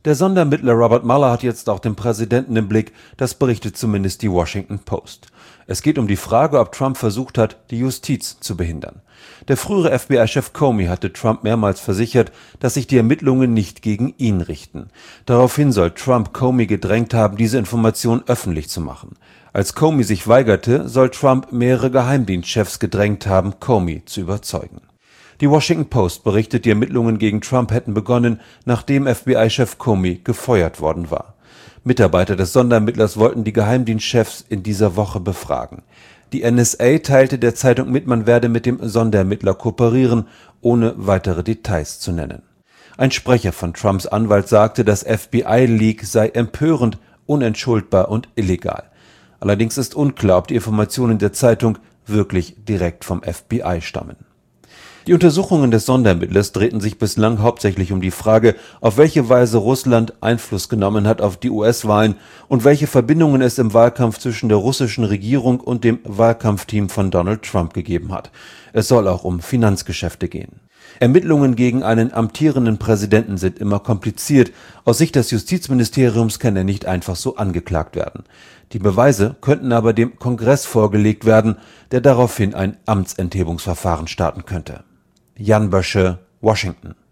Der Sonderermittler Robert Mueller hat jetzt auch den Präsidenten im Blick, das berichtet zumindest die Washington Post. Es geht um die Frage, ob Trump versucht hat, die Justiz zu behindern. Der frühere FBI-Chef Comey hatte Trump mehrmals versichert, dass sich die Ermittlungen nicht gegen ihn richten. Daraufhin soll Trump Comey gedrängt haben, diese Information öffentlich zu machen. Als Comey sich weigerte, soll Trump mehrere Geheimdienstchefs gedrängt haben, Comey zu überzeugen. Die Washington Post berichtet, die Ermittlungen gegen Trump hätten begonnen, nachdem FBI-Chef Comey gefeuert worden war. Mitarbeiter des Sonderermittlers wollten die Geheimdienstchefs in dieser Woche befragen. Die NSA teilte der Zeitung mit, man werde mit dem Sonderermittler kooperieren, ohne weitere Details zu nennen. Ein Sprecher von Trumps Anwalt sagte, das FBI-Leak sei empörend, unentschuldbar und illegal. Allerdings ist unklar, ob die Informationen der Zeitung wirklich direkt vom FBI stammen. Die Untersuchungen des Sonderermittlers drehten sich bislang hauptsächlich um die Frage, auf welche Weise Russland Einfluss genommen hat auf die US-Wahlen und welche Verbindungen es im Wahlkampf zwischen der russischen Regierung und dem Wahlkampfteam von Donald Trump gegeben hat. Es soll auch um Finanzgeschäfte gehen. Ermittlungen gegen einen amtierenden Präsidenten sind immer kompliziert. Aus Sicht des Justizministeriums kann er nicht einfach so angeklagt werden. Die Beweise könnten aber dem Kongress vorgelegt werden, der daraufhin ein Amtsenthebungsverfahren starten könnte. Jan Bösche, Washington.